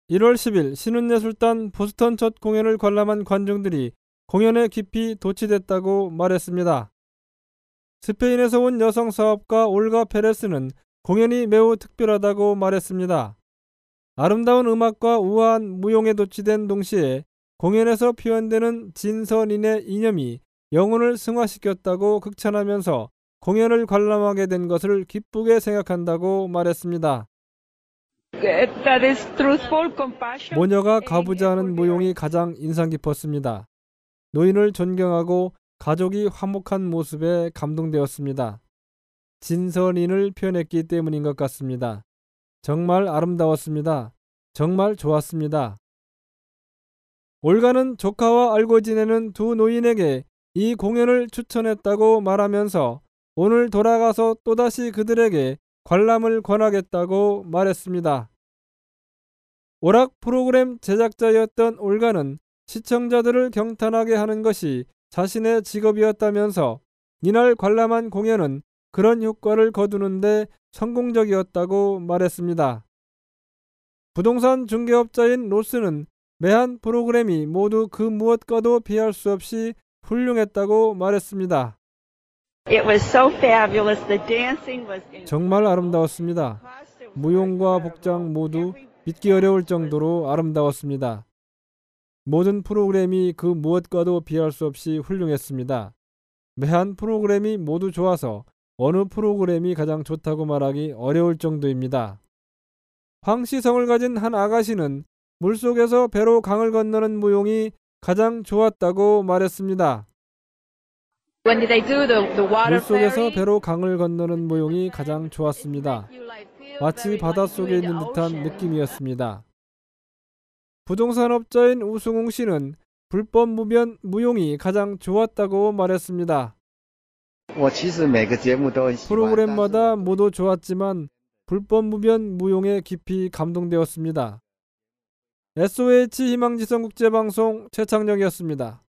1월 10일 신은예술단 보스턴 첫 공연을 관람한 관중들이 공연에 깊이 도취됐다고 말했습니다. 스페인에서 온 여성 사업가 올가 페레스는 공연이 매우 특별하다고 말했습니다. 아름다운 음악과 우아한 무용에 도취된 동시에 공연에서 표현되는 진선인의 이념이 영혼을 승화시켰다고 극찬하면서 공연을 관람하게 된 것을 기쁘게 생각한다고 말했습니다. 모녀가 가부좌 하는 무용이 가장 인상 깊었습니다. 노인을 존경하고 가족이 화목한 모습에 감동되었습니다. 진선인을 표현했기 때문인 것 같습니다. 정말 아름다웠습니다. 정말 좋았습니다. 올가는 조카와 알고 지내는 두 노인에게 이 공연을 추천했다고 말하면서 오늘 돌아가서 또다시 그들에게 관람을 권하겠다고 말했습니다. 오락 프로그램 제작자였던 올가는 시청자들을 경탄하게 하는 것이 자신의 직업이었다면서 이날 관람한 공연은 그런 효과를 거두는데 성공적이었다고 말했습니다. 부동산 중개업자인 로스는 매한 프로그램이 모두 그 무엇과도 비할 수 없이 훌륭했다고 말했습니다. 정말 아름다웠습니다. 무용과 복장 모두 믿기 어려울 정도로 아름다웠습니다. 모든 프로그램이 그 무엇과도 비할 수 없이 훌륭했습니다. 매한 프로그램이 모두 좋아서 어느 프로그램이 가장 좋다고 말하기 어려울 정도입니다. 황시성을 가진 한 아가씨는 물속에서 배로 강을 건너는 무용이 가장 좋았다고 말했습니다. 물속에서 배로 강을 건너는 무용이 가장 좋았습니다. 마치 바닷속에 있는 듯한 느낌이었습니다. 부동산업자인 우승웅 씨는 불법 무변 무용이 가장 좋았다고 말했습니다. 프로그램마다 모두 좋았지만 불법 무변 무용에 깊이 감동되었습니다. SOH 희망지성 국제방송 최창정이었습니다.